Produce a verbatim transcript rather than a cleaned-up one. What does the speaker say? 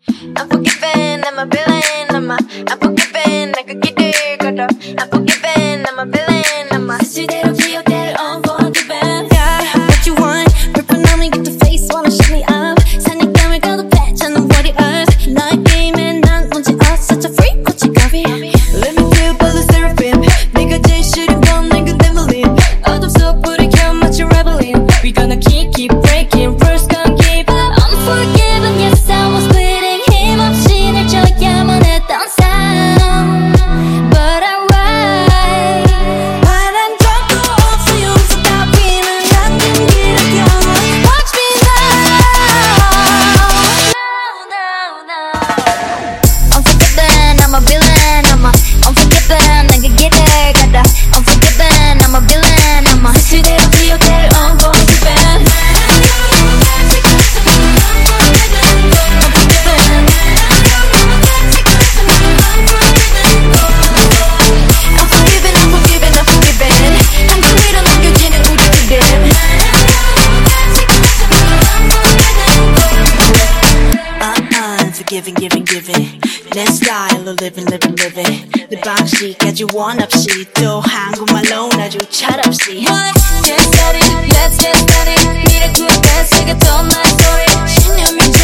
I'm forgiven, I'm a villain, I'm a I'm forgiven, 내가 길을 걸어 I'm forgiven, I'm a villain, I'm a 사실대로 기억대로 on forgiven. Yeah, what you want, purple on me, get the face, wanna shut me up. 사냥감을 가도 patch, I know what it is. 너의 게임엔 난 뭔지 어, such a freak, 고치가비. Let me feel by the seraphim. 네가 제일 싫은 건 난 그 devil-in. 어둠 속 불을 켜 마치 rebelling. We gonna keep, keep breaking, rules gonna keep up. Unforgiven, yes I was bleeding. 힘없이 날 줘야만 했던 sound. But I'm right. 바람 잡고 없어 용서 따위는 안 된기라며. Watch me now. No, no, no. Unforgiven, I'm a villain. I'm a unforgiven, 내가 길을 가다. Unforgiven, I'm a villain. I'm a 사실대로 기억대로 unforgiven. Giving, giving, giving. 내 스타일로 living, living, living. 내 방식 아주 원 없이 또 한국말로 아주 철없이. Get started, let's get started. 미래 구획 세계 또 나의 story. 신념이